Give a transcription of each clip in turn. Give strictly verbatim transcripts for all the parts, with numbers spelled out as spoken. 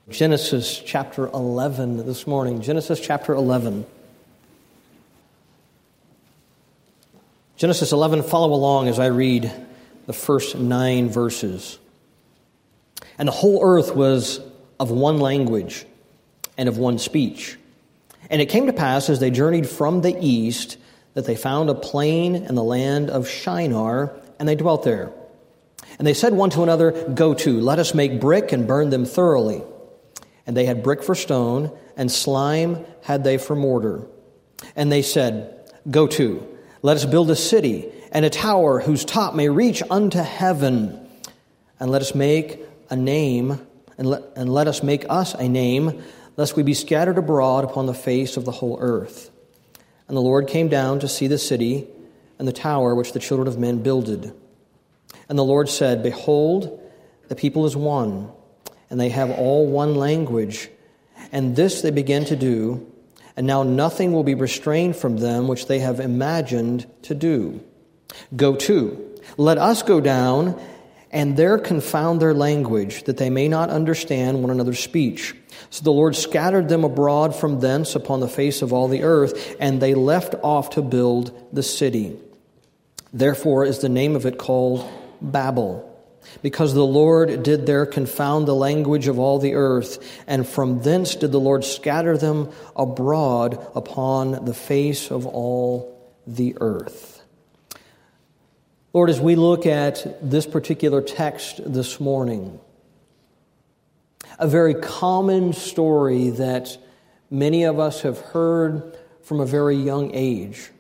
Genesis chapter eleven this morning. Genesis chapter eleven. Genesis eleven, follow along as I read the first nine verses. And the whole earth was of one language and of one speech. And it came to pass as they journeyed from the east that they found a plain in the land of Shinar, and they dwelt there. And they said one to another, "Go to, let us make brick and burn them thoroughly." And they had brick for stone, and slime had they for mortar. And they said, "Go to, let us build a city, and a tower whose top may reach unto heaven. And let us make a name, and let, and let us make us a name, lest we be scattered abroad upon the face of the whole earth." And the Lord came down to see the city and the tower which the children of men builded. And the Lord said, "Behold, the people is one, and they have all one language. And this they begin to do, and now nothing will be restrained from them which they have imagined to do. Go to, let us go down, and there confound their language, that they may not understand one another's speech." So the Lord scattered them abroad from thence upon the face of all the earth, and they left off to build the city. Therefore is the name of it called Babel, because the Lord did there confound the language of all the earth, and from thence did the Lord scatter them abroad upon the face of all the earth. Lord, as we look at this particular text this morning, a very common story that many of us have heard from a very young age.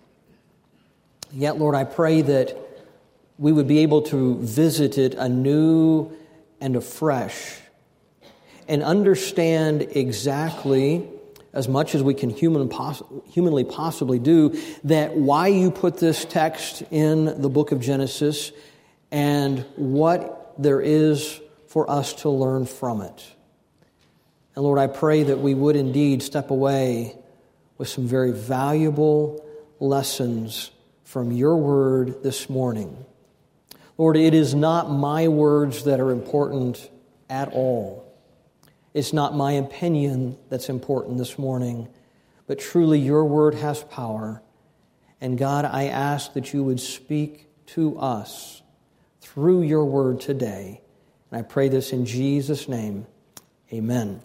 Yet, Lord, I pray that we would be able to visit it anew and afresh and understand exactly, as much as we can human poss- humanly possibly do, that why you put this text in the book of Genesis and what there is for us to learn from it. And Lord, I pray that we would indeed step away with some very valuable lessons from your word this morning. Lord, it is not my words that are important at all. It's not my opinion that's important this morning, but truly your word has power. And God, I ask that you would speak to us through your word today. And I pray this in Jesus' name. Amen.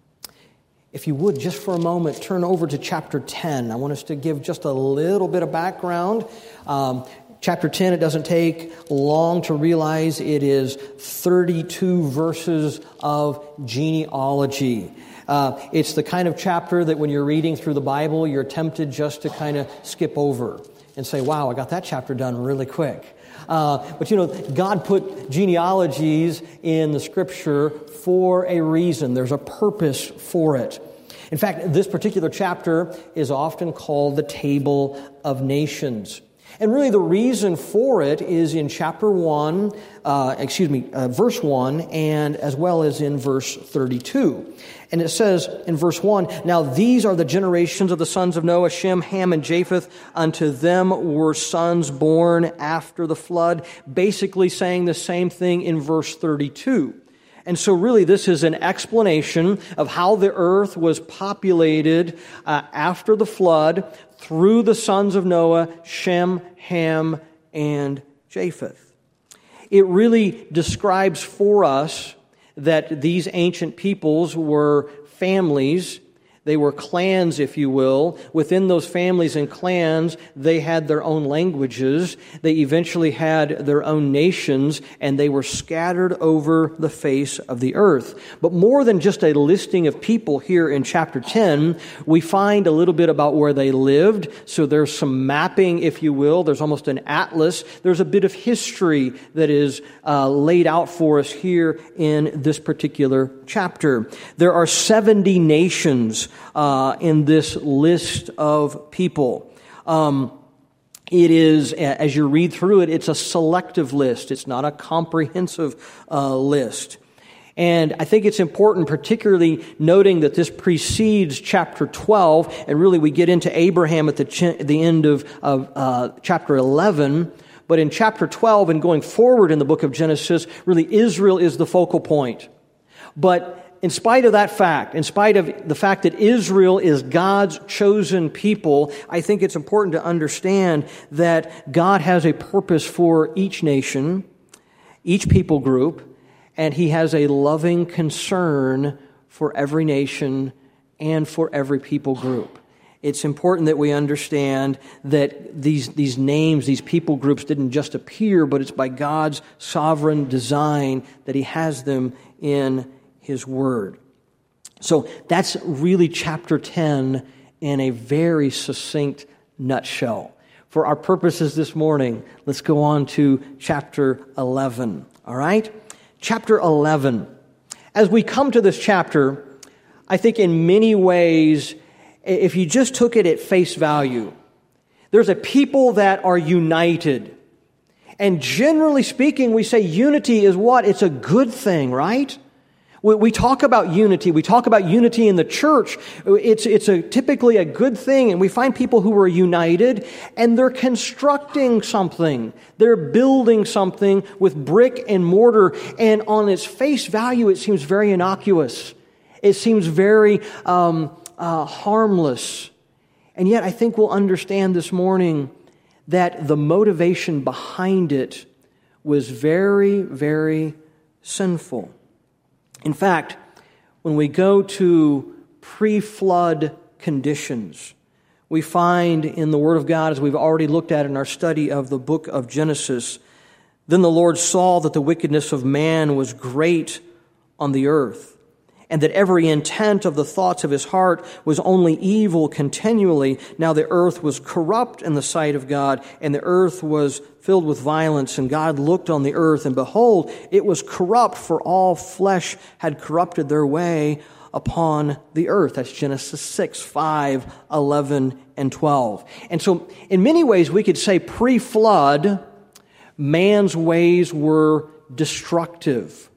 If you would, just for a moment, turn over to chapter ten. I want us to give just a little bit of background. Um, chapter ten, it doesn't take long to realize it is thirty-two verses of genealogy. Uh, it's the kind of chapter that when you're reading through the Bible, you're tempted just to kind of skip over and say, wow, I got that chapter done really quick. Uh, but you know, God put genealogies in the Scripture for a reason. There's a purpose for it. In fact, this particular chapter is often called the Table of Nations. And really the reason for it is in chapter one, uh, excuse me, uh, verse one, and as well as in verse thirty-two. And it says in verse one, "Now these are the generations of the sons of Noah, Shem, Ham, and Japheth. Unto them were sons born after the flood." Basically saying the same thing in verse thirty-two. And so really this is an explanation of how the earth was populated uh, after the flood through the sons of Noah, Shem, Ham, and Japheth. It really describes for us that these ancient peoples were families. They were clans, if you will. Within those families and clans, they had their own languages. They eventually had their own nations, and they were scattered over the face of the earth. But more than just a listing of people here in chapter ten, we find a little bit about where they lived. So there's some mapping, if you will. There's almost an atlas. There's a bit of history that is uh, laid out for us here in this particular chapter. There are seventy nations Uh, in this list of people. Um, it is, as you read through it, it's a selective list. It's not a comprehensive uh, list. And I think it's important, particularly noting that this precedes chapter twelve, and really we get into Abraham at the, ch- the end of, of uh, chapter eleven. But in chapter twelve and going forward in the book of Genesis, really Israel is the focal point. But in spite of that fact, in spite of the fact that Israel is God's chosen people, I think it's important to understand that God has a purpose for each nation, each people group, and He has a loving concern for every nation and for every people group. It's important that we understand that these, these names, these people groups didn't just appear, but it's by God's sovereign design that He has them in His Word. So that's really chapter ten in a very succinct nutshell. For our purposes this morning, let's go on to chapter eleven. All right? Chapter eleven. As we come to this chapter, I think in many ways, if you just took it at face value, there's a people that are united. And generally speaking, we say unity is what? It's a good thing, right? We, we talk about unity. We talk about unity in the church. It's, it's a, typically a good thing. And we find people who are united and they're constructing something. They're building something with brick and mortar. And on its face value, it seems very innocuous. It seems very um, uh, harmless. And yet I think we'll understand this morning that the motivation behind it was very, very sinful. In fact, when we go to pre-flood conditions, we find in the Word of God, as we've already looked at in our study of the book of Genesis, then the Lord saw that the wickedness of man was great on the earth, and that every intent of the thoughts of his heart was only evil continually. Now the earth was corrupt in the sight of God, and the earth was filled with violence. And God looked on the earth, and behold, it was corrupt, for all flesh had corrupted their way upon the earth. That's Genesis six, five, eleven, and twelve. And so in many ways we could say pre-flood, man's ways were destructive.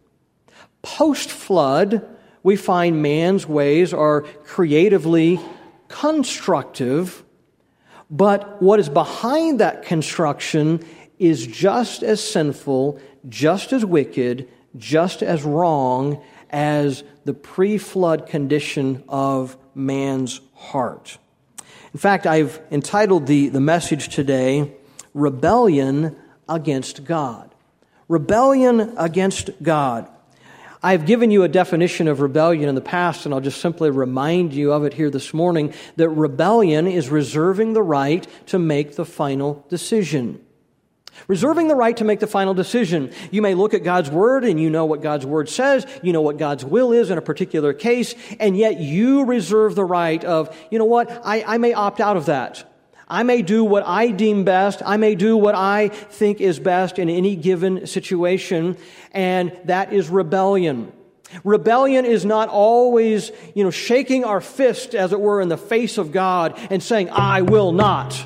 Post-flood, we find man's ways are creatively constructive, but what is behind that construction is just as sinful, just as wicked, just as wrong as the pre-flood condition of man's heart. In fact, I've entitled the, the message today, Rebellion Against God. Rebellion against God. I've given you a definition of rebellion in the past, and I'll just simply remind you of it here this morning, that rebellion is reserving the right to make the final decision. Reserving the right to make the final decision. You may look at God's Word and you know what God's Word says, you know what God's will is in a particular case, and yet you reserve the right of, you know what, I, I may opt out of that. I may do what I deem best. I may do what I think is best in any given situation, and that is rebellion. Rebellion is not always, you know, shaking our fist, as it were, in the face of God and saying, I will not.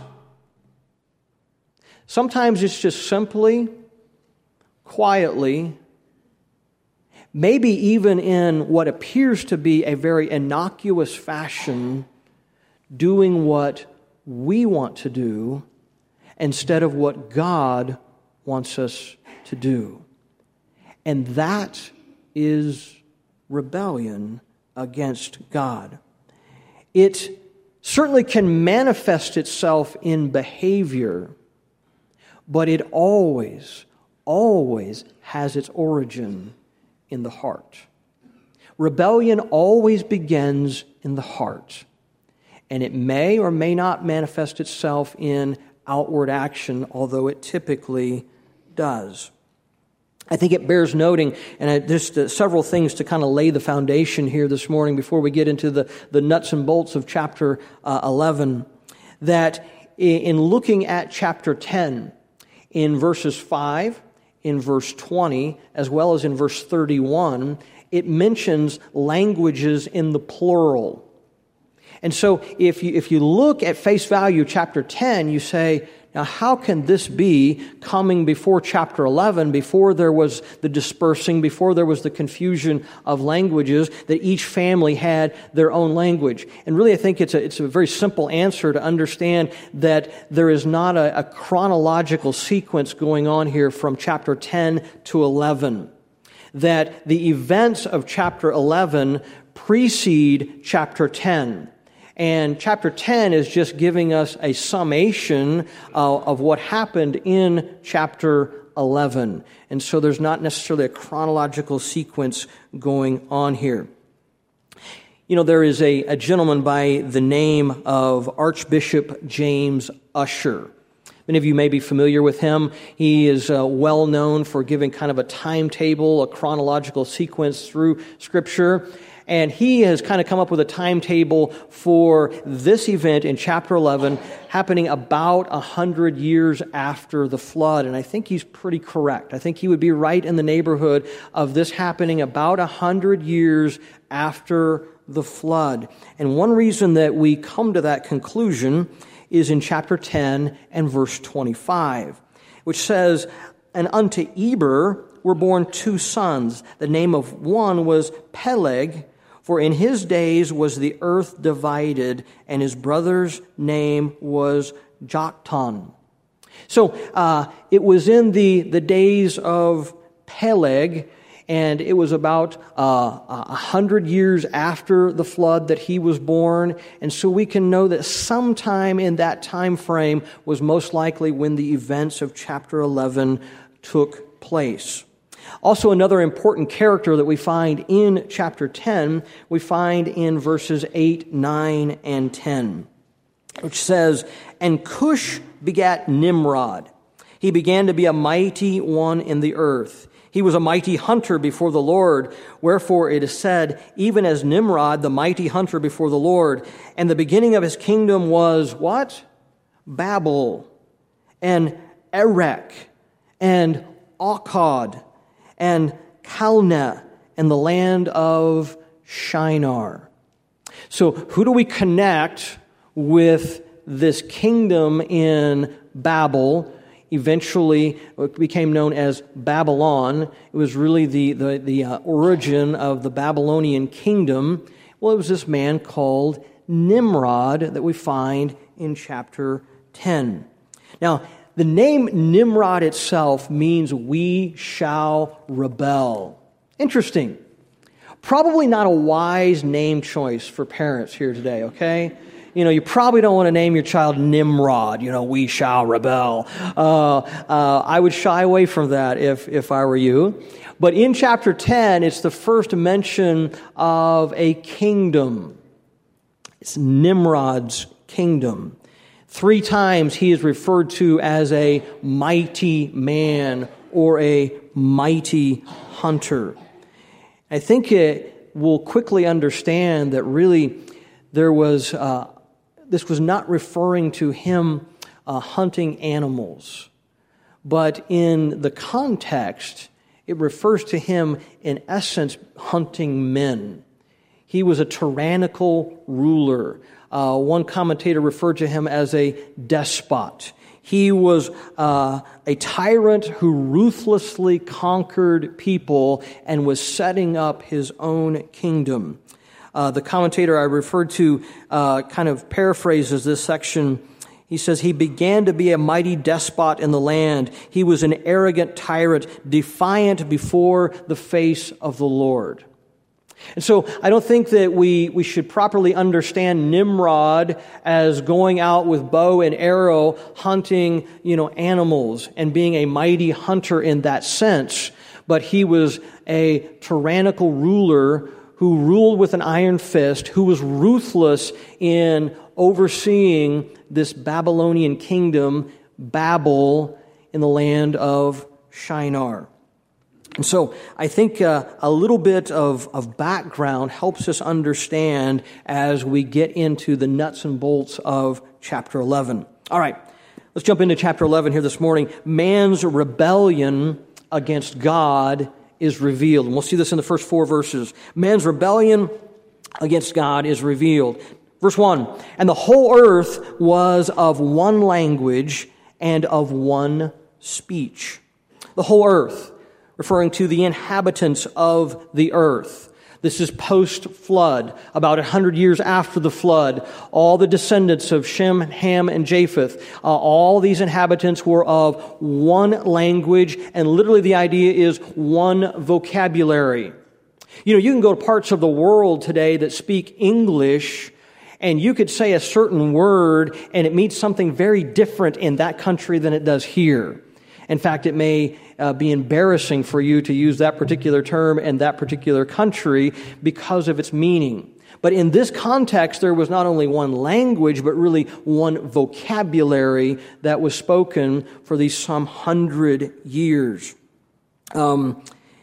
Sometimes it's just simply, quietly, maybe even in what appears to be a very innocuous fashion, doing what we want to do instead of what God wants us to do. And that is rebellion against God. It certainly can manifest itself in behavior, but it always, always has its origin in the heart. Rebellion always begins in the heart. And it may or may not manifest itself in outward action, although it typically does. I think it bears noting, and there's uh, several things to kind of lay the foundation here this morning before we get into the, the nuts and bolts of chapter uh, eleven, that in looking at chapter ten, in verses five, in verse twenty, as well as in verse thirty-one, it mentions languages in the plural. And so if you if you look at face value chapter ten, you say, now how can this be coming before chapter eleven, before there was the dispersing, before there was the confusion of languages, that each family had their own language? And really I think it's a, it's a very simple answer to understand that there is not a, a chronological sequence going on here from chapter ten to eleven. that the events of chapter eleven precede chapter ten. And chapter ten is just giving us a summation uh, of what happened in chapter eleven. And so there's not necessarily a chronological sequence going on here. You know, there is a, a gentleman by the name of Archbishop James Ussher. Many of you may be familiar with him. He is uh, well known for giving kind of a timetable, a chronological sequence through Scripture. And he has kind of come up with a timetable for this event in chapter eleven happening about a hundred years after the flood. And I think he's pretty correct. I think he would be right in the neighborhood of this happening about a hundred years after the flood. And one reason that we come to that conclusion is in chapter ten and verse twenty-five, which says, "And unto Eber were born two sons. The name of one was Peleg, for in his days was the earth divided, and his brother's name was Joktan." So uh, it was in the, the days of Peleg, and it was about uh, a hundred years after the flood that he was born. And so we can know that sometime in that time frame was most likely when the events of chapter eleven took place. Also, another important character that we find in chapter ten, we find in verses eight, nine, and ten, which says, "And Cush begat Nimrod. He began to be a mighty one in the earth. He was a mighty hunter before the Lord. Wherefore it is said, even as Nimrod, the mighty hunter before the Lord. And the beginning of his kingdom was" what? "Babel, and Erech, and Akkad, and Calneh, and the land of Shinar." So who do we connect with this kingdom in Babel? Eventually it became known as Babylon. It was really the, the, the uh, origin of the Babylonian kingdom. Well, it was this man called Nimrod that we find in chapter ten. Now, the name Nimrod itself means "we shall rebel." Interesting. Probably not a wise name choice for parents here today, okay? You know, you probably don't want to name your child Nimrod, you know, "we shall rebel." Uh, uh, I would shy away from that if, if I were you. But in chapter ten, it's the first mention of a kingdom. It's Nimrod's kingdom. Three times he is referred to as a mighty man or a mighty hunter. I think it will quickly understand that really there was, uh, this was not referring to him uh, hunting animals, but in the context, it refers to him in essence hunting men. He was a tyrannical ruler. Uh, one commentator referred to him as a despot. He was uh, a tyrant who ruthlessly conquered people and was setting up his own kingdom. Uh, the commentator I referred to uh, kind of paraphrases this section. He says, "He began to be a mighty despot in the land. He was an arrogant tyrant, defiant before the face of the Lord." And so I don't think that we, we should properly understand Nimrod as going out with bow and arrow, hunting, you know, animals and being a mighty hunter in that sense. But he was a tyrannical ruler who ruled with an iron fist, who was ruthless in overseeing this Babylonian kingdom, Babel, in the land of Shinar. And so I think uh, a little bit of, of background helps us understand as we get into the nuts and bolts of chapter eleven. All right, let's jump into chapter eleven here this morning. Man's rebellion against God is revealed. And we'll see this in the first four verses. Man's rebellion against God is revealed. Verse one, "And the whole earth was of one language and of one speech." The whole earth, referring to the inhabitants of the earth. This is post-flood, about one hundred years after the flood. All the descendants of Shem, Ham, and Japheth, uh, all these inhabitants were of one language, and literally the idea is one vocabulary. You know, you can go to parts of the world today that speak English, and you could say a certain word, and it means something very different in that country than it does here. In fact, it may uh, be embarrassing for you to use that particular term in that particular country because of its meaning. But in this context, there was not only one language, but really one vocabulary that was spoken for these some hundred years. Um,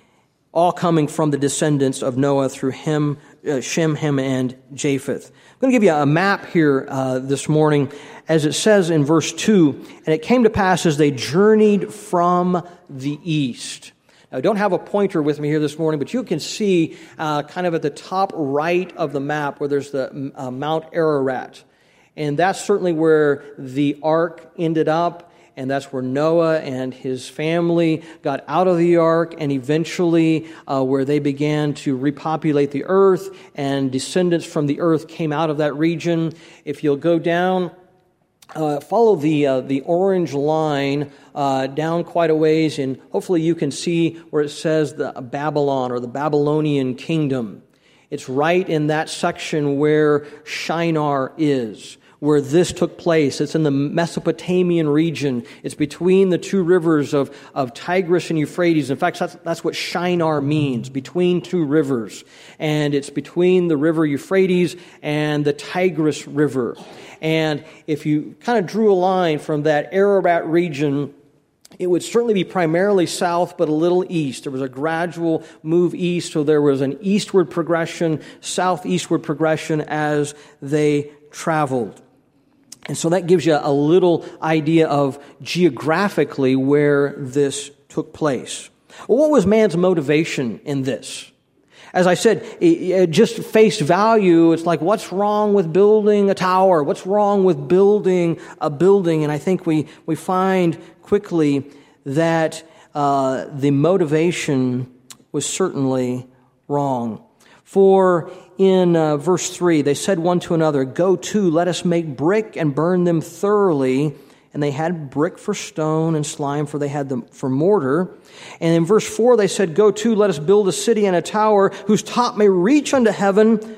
all coming from the descendants of Noah through him, uh, Shem, Ham, and Japheth. I'm going to give you a map here uh, this morning, as it says in verse two, and it came to pass as they journeyed from the east. Now, I don't have a pointer with me here this morning, but you can see uh, kind of at the top right of the map where there's the uh, Mount Ararat. And that's certainly where the ark ended up. And that's where Noah and his family got out of the ark, and eventually uh, where they began to repopulate the earth, and descendants from the earth came out of that region. If you'll go down, uh, follow the uh, the orange line uh, down quite a ways, and hopefully you can see where it says the Babylon or the Babylonian kingdom. It's right in that section where Shinar is, where this took place. It's in the Mesopotamian region. It's between the two rivers of, of Tigris and Euphrates. In fact, that's, that's what Shinar means, between two rivers. And it's between the river Euphrates and the Tigris River. And if you kind of drew a line from that Ararat region, it would certainly be primarily south, but a little east. There was a gradual move east, so there was an eastward progression, southeastward progression as they traveled. And so that gives you a little idea of geographically where this took place. Well, what was man's motivation in this? As I said, it just face value, it's like, what's wrong with building a tower? What's wrong with building a building? And I think we, we find quickly that uh, the motivation was certainly wrong. For in uh, verse three, they said one to another, "Go to, let us make brick and burn them thoroughly." And they had brick for stone and slime, for they had them for mortar. And in verse four, they said, "Go to, let us build a city and a tower whose top may reach unto heaven,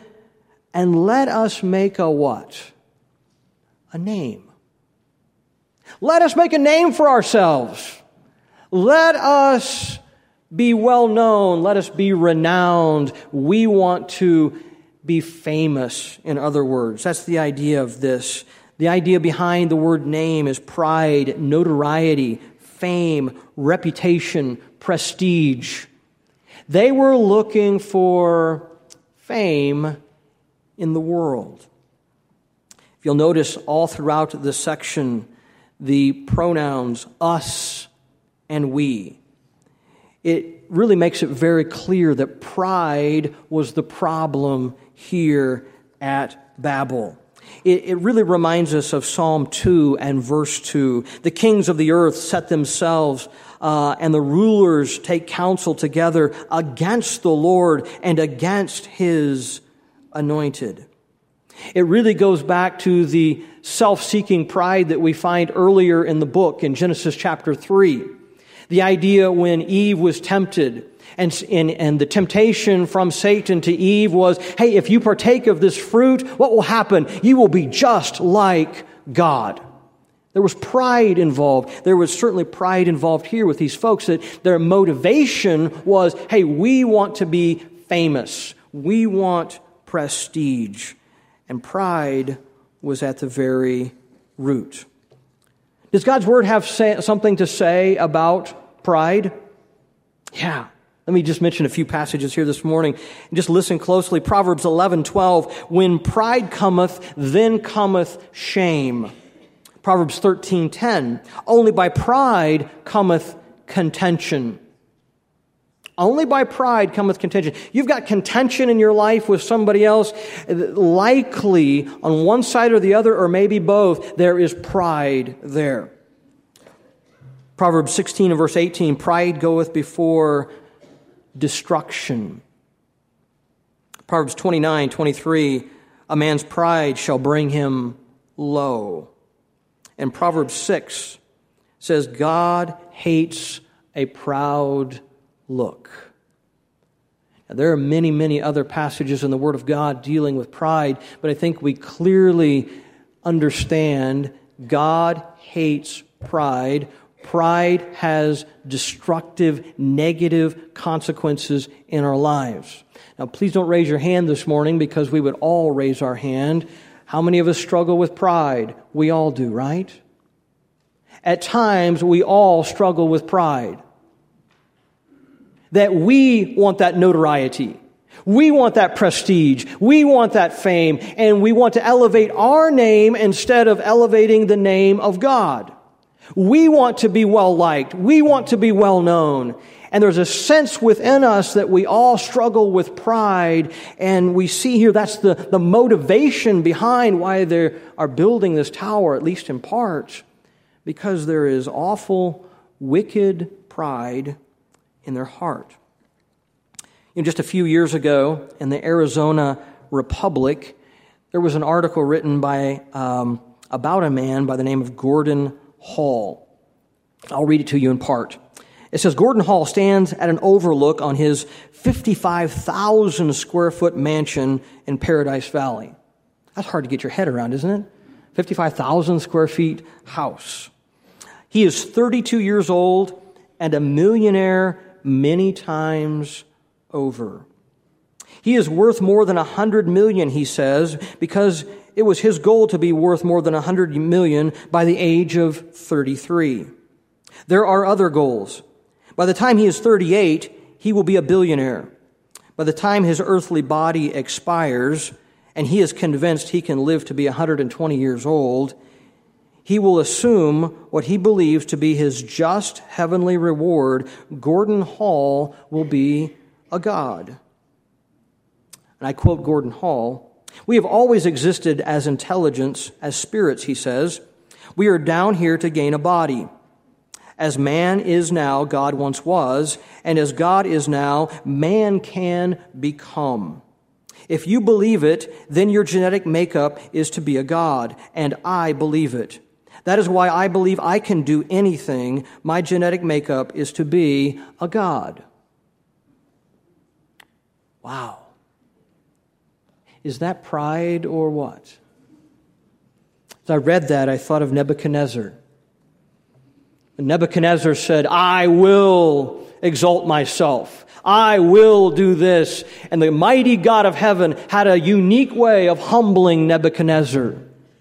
and let us make a what? A name. Let us make a name for ourselves. Let us be well known. Let us be renowned. We want to be famous, in other words. That's the idea of this. The idea behind the word name is pride, notoriety, fame, reputation, prestige. They were looking for fame in the world. If you'll notice all throughout this section, the pronouns us and we. It really makes it very clear that pride was the problem here at Babel. It, it really reminds us of Psalm two and verse two. The kings of the earth set themselves, uh, and the rulers take counsel together against the Lord and against His anointed. It really goes back to the self-seeking pride that we find earlier in the book in Genesis chapter three. The idea when Eve was tempted, and, and, and the temptation from Satan to Eve was, hey, if you partake of this fruit, what will happen? You will be just like God. There was pride involved. There was certainly pride involved here with these folks, that their motivation was, hey, we want to be famous. We want prestige. And pride was at the very root. Does God's Word have say, something to say about pride? Yeah. Let me just mention a few passages here this morning. And just listen closely. Proverbs eleven twelve. When pride cometh, then cometh shame. Proverbs thirteen ten. Only by pride cometh contention. Only by pride cometh contention. You've got contention in your life with somebody else. Likely, on one side or the other, or maybe both, there is pride there. Proverbs sixteen and verse eighteen, pride goeth before destruction. Proverbs twenty-nine, twenty-three, a man's pride shall bring him low. And Proverbs six says, God hates a proud look. Now, there are many, many other passages in the Word of God dealing with pride, but I think we clearly understand God hates pride. Pride has destructive, negative consequences in our lives. Now, please don't raise your hand this morning, because we would all raise our hand. How many of us struggle with pride? We all do, right? At times, we all struggle with pride. That we want that notoriety. We want that prestige. We want that fame. And we want to elevate our name instead of elevating the name of God. We want to be well-liked. We want to be well-known. And there's a sense within us that we all struggle with pride. And we see here that's the, the motivation behind why they are building this tower, at least in part, because there is awful, wicked pride in their heart. You know, just a few years ago in the Arizona Republic, there was an article written by um, about a man by the name of Gordon Hall. I'll read it to you in part. It says, Gordon Hall stands at an overlook on his fifty-five thousand square foot mansion in Paradise Valley. That's hard to get your head around, isn't it? fifty-five thousand square feet house. He is thirty-two years old and a millionaire many times over. He is worth more than one hundred million, he says, because it was his goal to be worth more than one hundred million by the age of thirty-three. There are other goals. By the time he is thirty-eight, he will be a billionaire. By the time his earthly body expires, and he is convinced he can live to be one hundred twenty years old, he will assume what he believes to be his just heavenly reward. Gordon Hall will be a god. And I quote Gordon Hall, "We have always existed as intelligence, as spirits," he says. "We are down here to gain a body. As man is now, God once was, and as God is now, man can become. If you believe it, then your genetic makeup is to be a god, and I believe it. That is why I believe I can do anything. My genetic makeup is to be a god." Wow. Is that pride or what? As I read that, I thought of Nebuchadnezzar. Nebuchadnezzar said, "I will exalt myself. I will do this." And the mighty God of heaven had a unique way of humbling Nebuchadnezzar.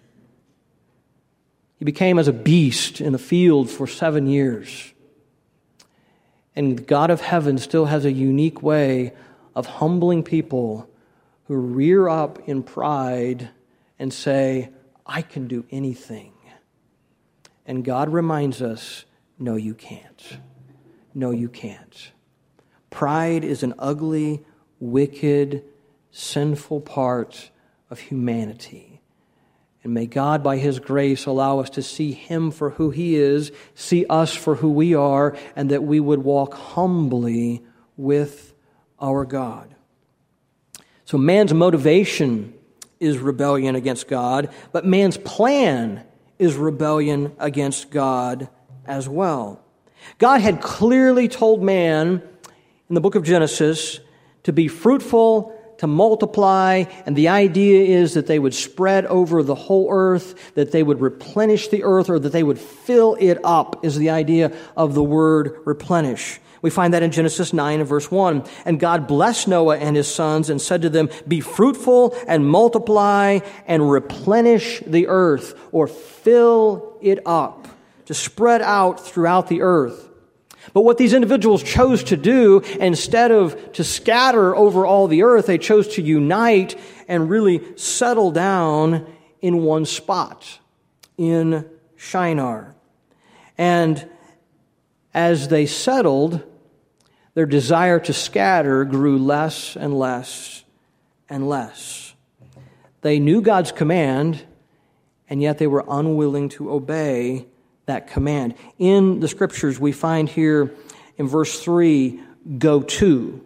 He became as a beast in the field for seven years. And the God of heaven still has a unique way of humbling people who rear up in pride and say, "I can do anything." And God reminds us, no, you can't. No, you can't. Pride is an ugly, wicked, sinful part of humanity. And may God, by His grace, allow us to see Him for who He is, see us for who we are, and that we would walk humbly with our God. So man's motivation is rebellion against God, but man's plan is rebellion against God as well. God had clearly told man in the book of Genesis to be fruitful, to multiply, and the idea is that they would spread over the whole earth, that they would replenish the earth, or that they would fill it up, is the idea of the word replenish. We find that in Genesis nine and verse one. "And God blessed Noah and his sons and said to them, 'Be fruitful and multiply and replenish the earth,'" or fill it up, to spread out throughout the earth. But what these individuals chose to do, instead of to scatter over all the earth, they chose to unite and really settle down in one spot, in Shinar. And as they settled, their desire to scatter grew less and less and less. They knew God's command, and yet they were unwilling to obey that command. In the Scriptures, we find here in verse three, "go to."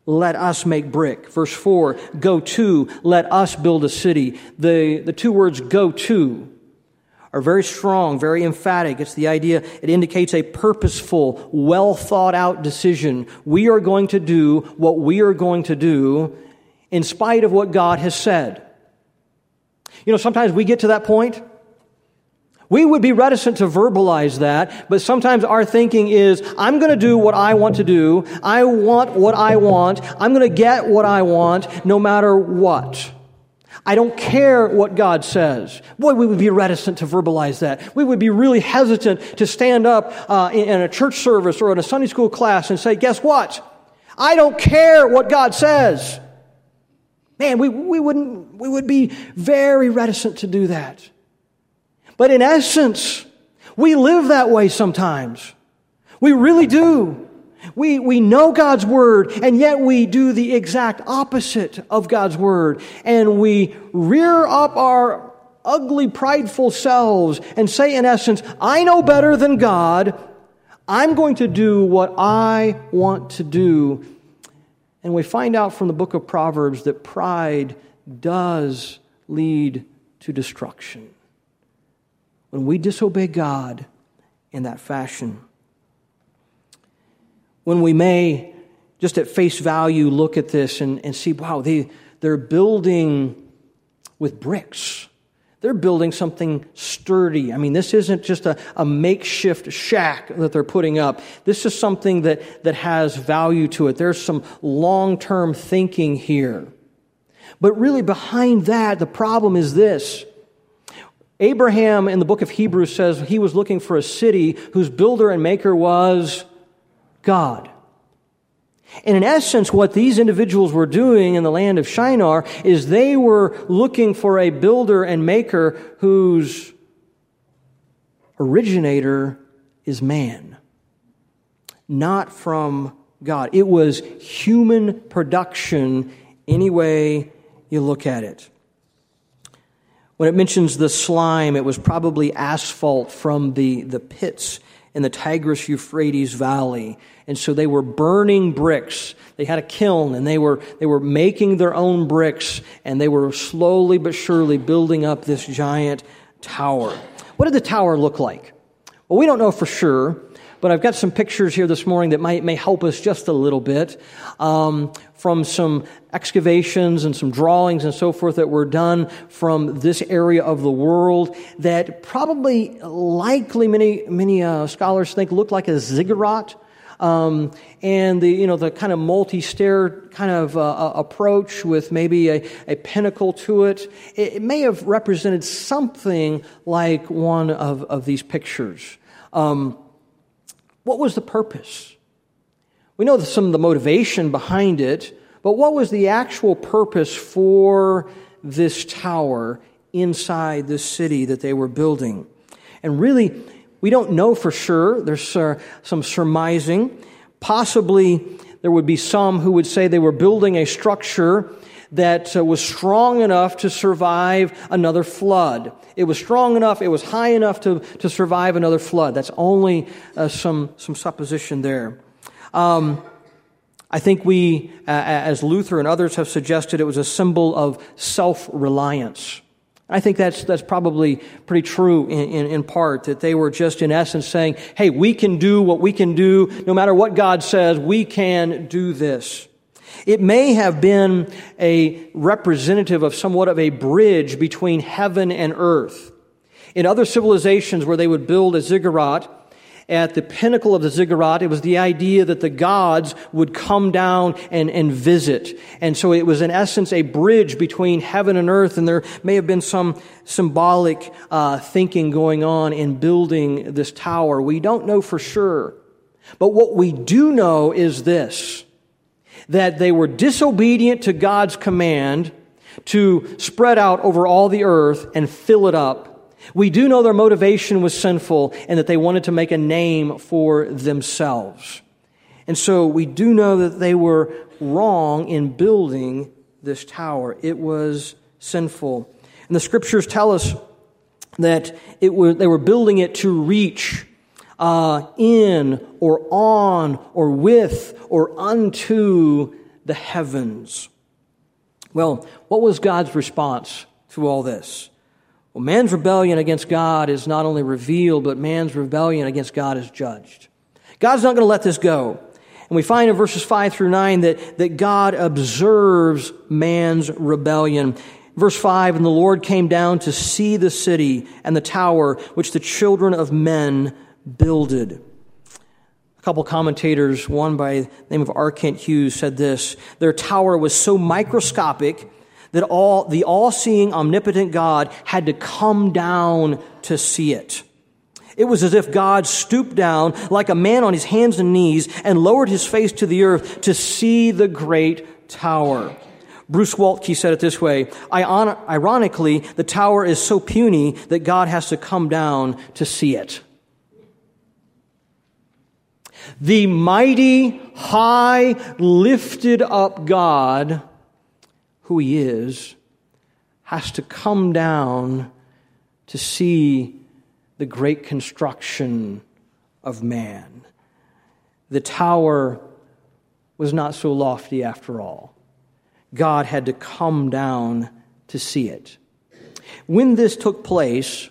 let us make brick. Verse four, go to, let us build a city. The, the two words go to are very strong, very emphatic. It's the idea, it indicates a purposeful, well thought out decision. We are going to do what we are going to do in spite of what God has said. You know, sometimes we get to that point. We would be reticent to verbalize that, but sometimes our thinking is, I'm going to do what I want to do. I want what I want. I'm going to get what I want no matter what. I don't care what God says. Boy, we would be reticent to verbalize that. We would be really hesitant to stand up uh, in, in a church service or in a Sunday school class and say, guess what? I don't care what God says. Man, we, we wouldn't, we would be very reticent to do that. But in essence, we live that way sometimes. We really do. We, we know God's Word, and yet we do the exact opposite of God's Word. And we rear up our ugly, prideful selves and say, in essence, I know better than God. I'm going to do what I want to do. And we find out from the book of Proverbs that pride does lead to destruction when we disobey God in that fashion. When we may, just at face value, look at this and, and see, wow, they, they're building with bricks. They're building something sturdy. I mean, this isn't just a, a makeshift shack that they're putting up. This is something that, that has value to it. There's some long-term thinking here. But really behind that, the problem is this. Abraham in the book of Hebrews says he was looking for a city whose builder and maker was God. And in essence, what these individuals were doing in the land of Shinar is they were looking for a builder and maker whose originator is man, not from God. It was human production any way you look at it. When it mentions the slime, it was probably asphalt from the, the pits in the Tigris-Euphrates Valley. And so they were burning bricks. They had a kiln, and they were they were making their own bricks, and they were slowly but surely building up this giant tower. What did the tower look like? Well, we don't know for sure, but I've got some pictures here this morning that might may help us just a little bit um, from some excavations and some drawings and so forth that were done from this area of the world that probably, likely, many many uh, scholars think looked like a ziggurat. Um, and the, you know, the kind of multi-stair kind of uh, approach with maybe a, a pinnacle to it, it, it may have represented something like one of, of these pictures. Um, what was the purpose? We know some of the motivation behind it, but what was the actual purpose for this tower inside this city that they were building? And really, we don't know for sure. There's uh, some surmising. Possibly there would be some who would say they were building a structure that uh, was strong enough to survive another flood. It was strong enough, it was high enough to, to survive another flood. That's only uh, some, some supposition there. Um, I think we, uh, as Luther and others have suggested, it was a symbol of self-reliance. I think that's that's probably pretty true in, in, in part, that they were just in essence saying, hey, we can do what we can do. No matter what God says, we can do this. It may have been a representative of somewhat of a bridge between heaven and earth. In other civilizations where they would build a ziggurat, at the pinnacle of the ziggurat, it was the idea that the gods would come down and, and visit. And so it was in essence a bridge between heaven and earth, and there may have been some symbolic uh, thinking going on in building this tower. We don't know for sure. But what we do know is this, that they were disobedient to God's command to spread out over all the earth and fill it up. We do know their motivation was sinful and that they wanted to make a name for themselves. And so we do know that they were wrong in building this tower. It was sinful. And the scriptures tell us that it was, they were building it to reach uh, in or on or with or unto the heavens. Well, what was God's response to all this? Well, man's rebellion against God is not only revealed, but man's rebellion against God is judged. God's not going to let this go. And we find in verses five through nine that, that God observes man's rebellion. Verse five, and the Lord came down to see the city and the tower which the children of men builded. A couple commentators, one by the name of R. Kent Hughes, said this: their tower was so microscopic that all the all-seeing, omnipotent God had to come down to see it. It was as if God stooped down like a man on his hands and knees and lowered his face to the earth to see the great tower. Bruce Waltke said it this way: ironically, the tower is so puny that God has to come down to see it. The mighty, high, lifted up God, who he is, has to come down to see the great construction of man. The tower was not so lofty after all. God had to come down to see it. When this took place,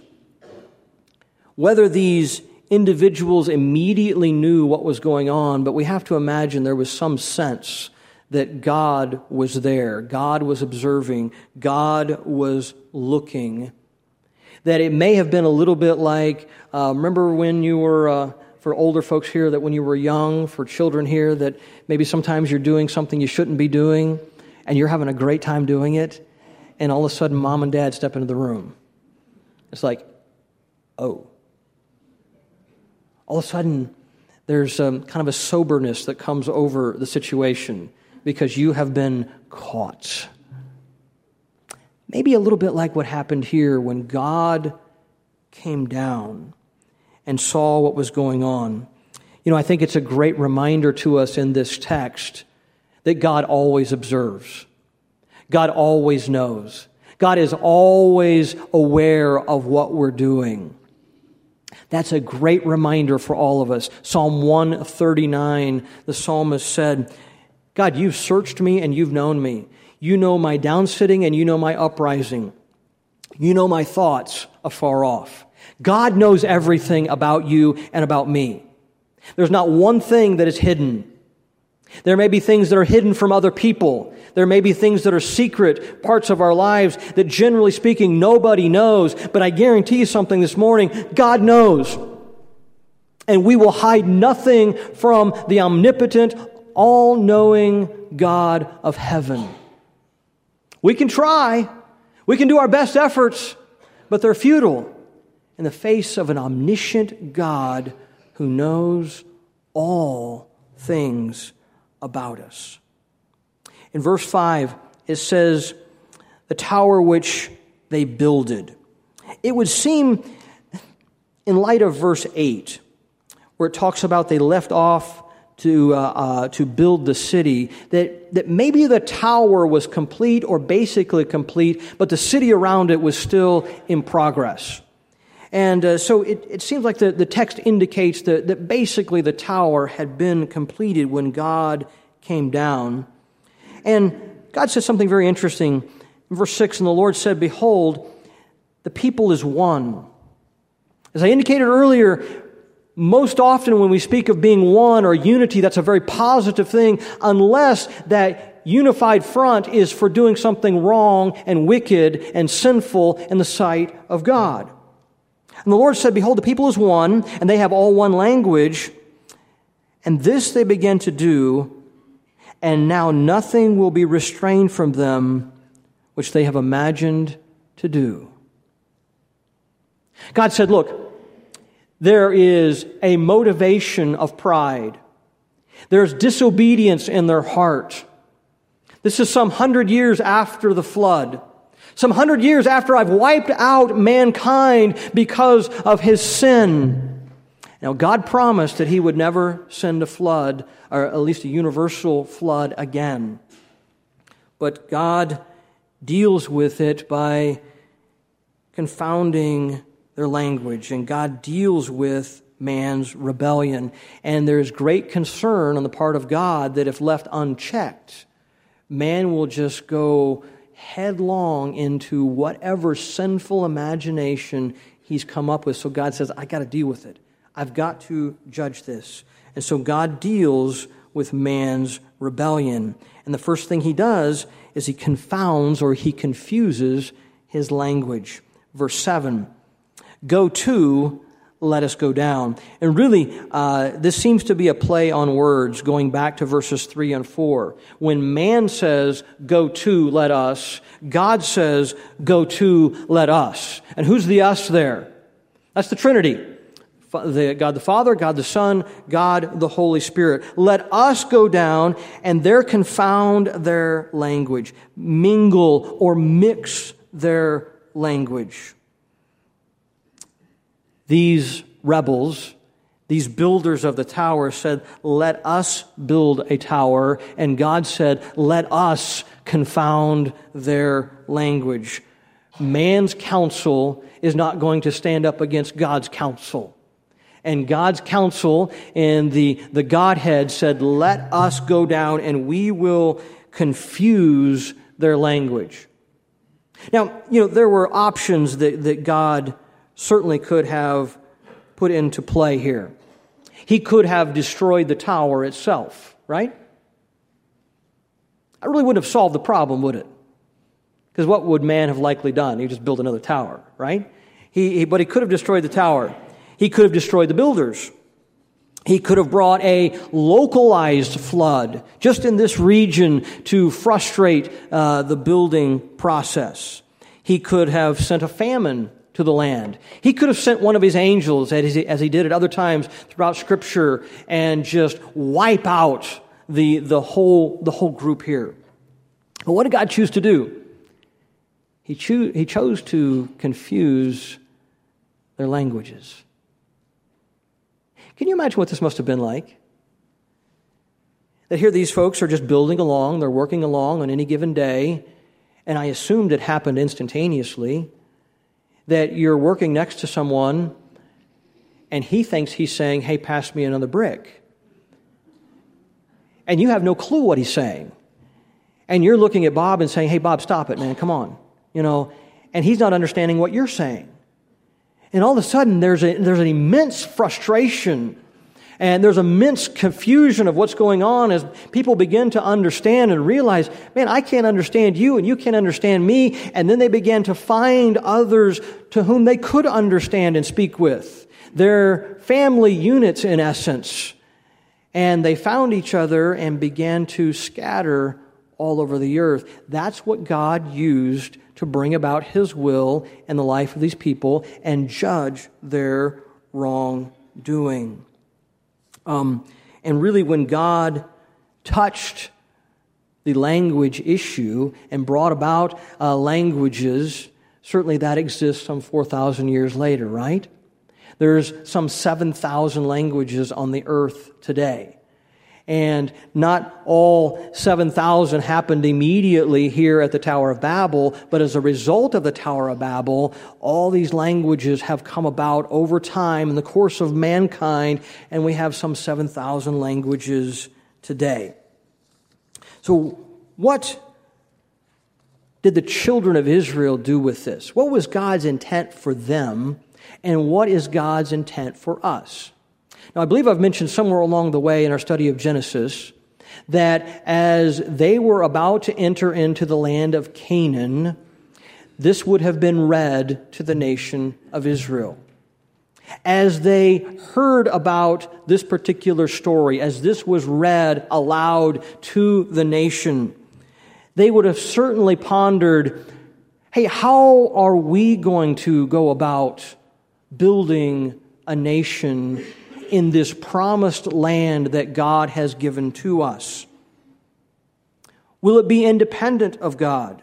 whether these individuals immediately knew what was going on, but we have to imagine there was some sense that God was there, God was observing, God was looking. That it may have been a little bit like, uh, remember when you were, uh, for older folks here, that when you were young, for children here, that maybe sometimes you're doing something you shouldn't be doing, and you're having a great time doing it, and all of a sudden mom and dad step into the room. It's like, oh. All of a sudden, there's um, kind of a soberness that comes over the situation because you have been caught. Maybe a little bit like what happened here when God came down and saw what was going on. You know, I think it's a great reminder to us in this text that God always observes. God always knows. God is always aware of what we're doing. That's a great reminder for all of us. Psalm one thirty-nine, the psalmist said, God, you've searched me and you've known me. You know my downsitting and you know my uprising. You know my thoughts afar off. God knows everything about you and about me. There's not one thing that is hidden. There may be things that are hidden from other people. There may be things that are secret parts of our lives that, generally speaking, nobody knows. But I guarantee you something this morning, God knows. And we will hide nothing from the omnipotent, all-knowing God of heaven. We can try. We can do our best efforts, but they're futile in the face of an omniscient God who knows all things about us. In verse five, it says, the tower which they builded. It would seem, in light of verse eight, where it talks about they left off to uh, uh, to build the city, that, that maybe the tower was complete or basically complete, but the city around it was still in progress. And uh, so it, it seems like the, the text indicates that, that basically the tower had been completed when God came down. And God said something very interesting. In verse six, and the Lord said, behold, the people is one. As I indicated earlier, most often when we speak of being one or unity, that's a very positive thing, unless that unified front is for doing something wrong and wicked and sinful in the sight of God. And the Lord said, behold, the people is one, and they have all one language. And this they began to do, and now nothing will be restrained from them which they have imagined to do. God said, look, there is a motivation of pride. There's disobedience in their heart. This is some hundred years after the flood. Some hundred years after I've wiped out mankind because of his sin. Now, God promised that he would never send a flood, or at least a universal flood again. But God deals with it by confounding their language, and God deals with man's rebellion. And there's great concern on the part of God that if left unchecked, man will just go headlong into whatever sinful imagination he's come up with. So God says, I got to deal with it. I've got to judge this. And so God deals with man's rebellion. And the first thing he does is he confounds or he confuses his language. Verse seven, go to, let us go down. And really, uh, this seems to be a play on words going back to verses three and four. When man says, go to, let us, God says, go to, let us. And who's the us there? That's the Trinity. The, God the Father, God the Son, God the Holy Spirit. Let us go down and there confound their language, mingle or mix their language. These rebels, these builders of the tower said, let us build a tower. And God said, let us confound their language. Man's counsel is not going to stand up against God's counsel. And God's counsel and the, the Godhead said, let us go down and we will confuse their language. Now, you know, there were options that, that God certainly could have put into play here. He could have destroyed the tower itself, right? That really wouldn't have solved the problem, would it? Because what would man have likely done? He just built another tower, right? He, he, but he could have destroyed the tower. He could have destroyed the builders. He could have brought a localized flood just in this region to frustrate uh, the building process. He could have sent a famine to the land. He could have sent one of his angels, as he, as he did at other times throughout Scripture, and just wipe out the, the whole the whole group here. But what did God choose to do? He, cho- he chose to confuse their languages. Can you imagine what this must have been like? That here these folks are just building along, they're working along on any given day, and I assumed it happened instantaneously, that you're working next to someone and he thinks he's saying, hey, pass me another brick. And you have no clue what he's saying. And you're looking at Bob and saying, hey, Bob, stop it, man, come on. You know, and he's not understanding what you're saying. And all of a sudden, there's a, there's an immense frustration and there's immense confusion of what's going on as people begin to understand and realize, man, I can't understand you and you can't understand me. And then they began to find others to whom they could understand and speak with. They're family units in essence. And they found each other and began to scatter all over the earth. That's what God used to bring about His will in the life of these people and judge their wrongdoing. Um, and really, when God touched the language issue and brought about uh, languages, certainly that exists some four thousand years later, right? There's some seven thousand languages on the earth today. And not all seven thousand happened immediately here at the Tower of Babel, but as a result of the Tower of Babel, all these languages have come about over time in the course of mankind, and we have some seven thousand languages today. So what did the children of Israel do with this? What was God's intent for them, and what is God's intent for us? Now, I believe I've mentioned somewhere along the way in our study of Genesis that as they were about to enter into the land of Canaan, this would have been read to the nation of Israel. As they heard about this particular story, as this was read aloud to the nation, they would have certainly pondered, hey, how are we going to go about building a nation in this promised land that God has given to us? Will it be independent of God?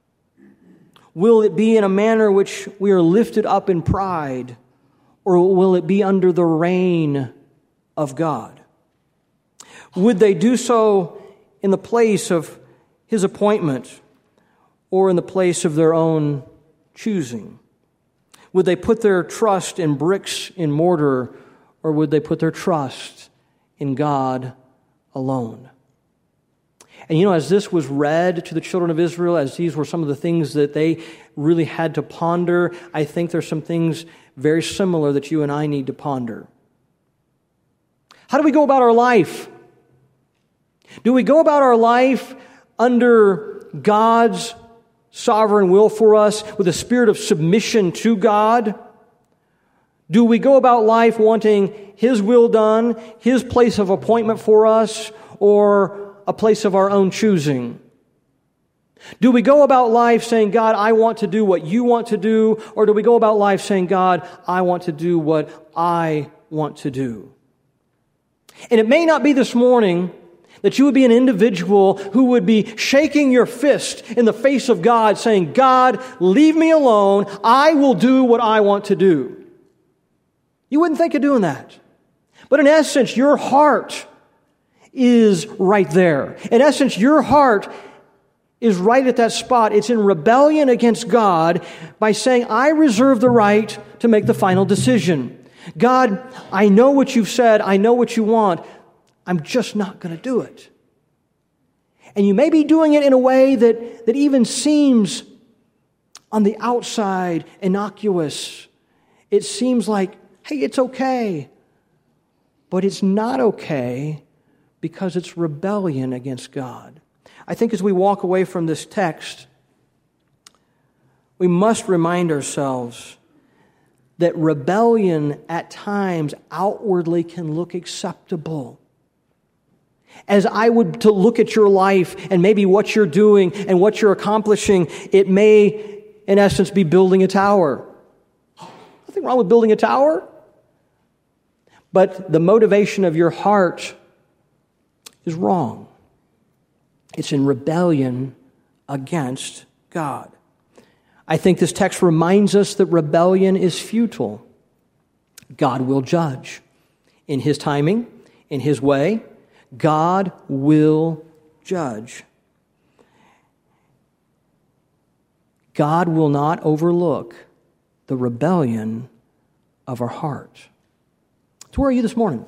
Will it be in a manner which we are lifted up in pride? Or will it be under the reign of God? Would they do so in the place of His appointment or in the place of their own choosing? Would they put their trust in bricks and mortar, or would they put their trust in God alone? And you know, as this was read to the children of Israel, as these were some of the things that they really had to ponder, I think there's some things very similar that you and I need to ponder. How do we go about our life? Do we go about our life under God's sovereign will for us with a spirit of submission to God? Do we go about life wanting His will done, His place of appointment for us, or a place of our own choosing? Do we go about life saying, God, I want to do what you want to do, or do we go about life saying, God, I want to do what I want to do? And it may not be this morning that you would be an individual who would be shaking your fist in the face of God saying, God, leave me alone. I will do what I want to do. You wouldn't think of doing that. But in essence, your heart is right there. In essence, your heart is right at that spot. It's in rebellion against God by saying, I reserve the right to make the final decision. God, I know what you've said. I know what you want. I'm just not going to do it. And you may be doing it in a way that, that even seems on the outside innocuous. It seems like, hey, it's okay. But it's not okay because it's rebellion against God. I think as we walk away from this text, we must remind ourselves that rebellion at times outwardly can look acceptable. As I would to look at your life and maybe what you're doing and what you're accomplishing, it may, in essence, be building a tower. Nothing wrong with building a tower. But the motivation of your heart is wrong. It's in rebellion against God. I think this text reminds us that rebellion is futile. God will judge. In His timing, in His way, God will judge. God will not overlook the rebellion of our heart. So where are you this morning?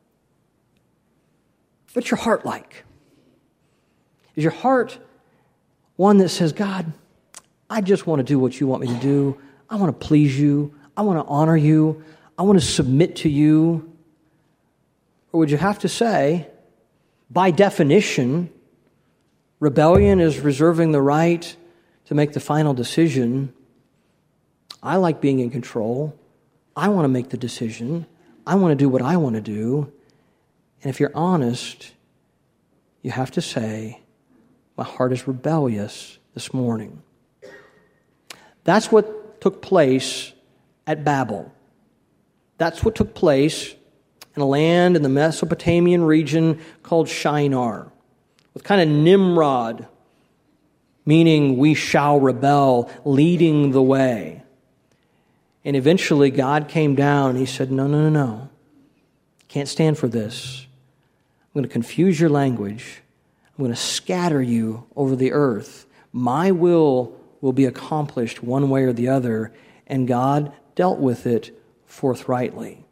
What's your heart like? Is your heart one that says, God, I just want to do what you want me to do. I want to please you. I want to honor you. I want to submit to you. Or would you have to say, by definition, rebellion is reserving the right to make the final decision. I like being in control. I want to make the decision. I want to do what I want to do. And if you're honest, you have to say, my heart is rebellious this morning. That's what took place at Babel. That's what took place in a land in the Mesopotamian region called Shinar, with kind of Nimrod, meaning we shall rebel, leading the way. And eventually God came down and He said, no, no, no, no. Can't stand for this. I'm going to confuse your language. I'm going to scatter you over the earth. My will will be accomplished one way or the other, and God dealt with it forthrightly.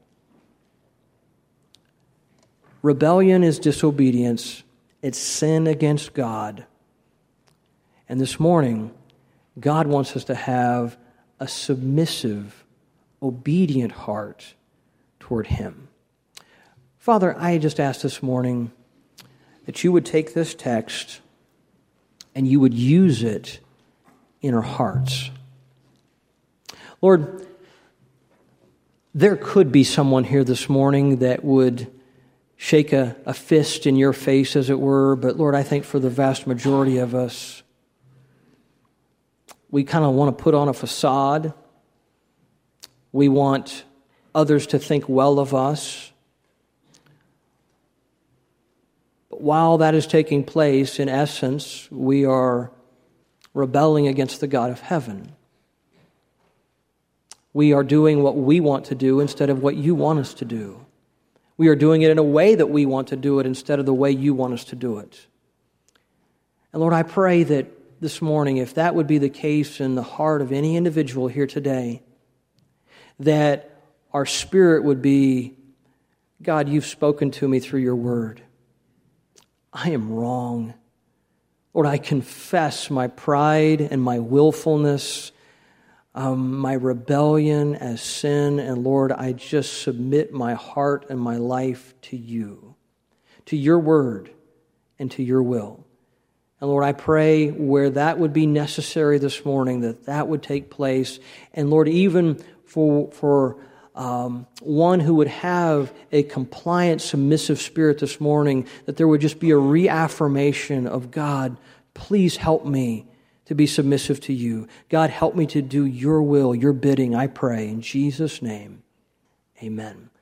Rebellion is disobedience. It's sin against God. And this morning, God wants us to have a submissive, obedient heart toward Him. Father, I just ask this morning that you would take this text and you would use it in our hearts. Lord, there could be someone here this morning that would shake a, a fist in your face, as it were, but Lord, I think for the vast majority of us, we kind of want to put on a facade. We want others to think well of us. But while that is taking place, in essence, we are rebelling against the God of heaven. We are doing what we want to do instead of what you want us to do. We are doing it in a way that we want to do it instead of the way you want us to do it. And Lord, I pray that this morning, if that would be the case in the heart of any individual here today, that our spirit would be, God, you've spoken to me through your word. I am wrong. Lord, I confess my pride and my willfulness, um, my rebellion as sin. And Lord, I just submit my heart and my life to you, to your word and to your will. And Lord, I pray where that would be necessary this morning, that that would take place. And Lord, even for, for um, one who would have a compliant, submissive spirit this morning, that there would just be a reaffirmation of, God, please help me to be submissive to you. God, help me to do your will, your bidding, I pray. In Jesus' name, amen.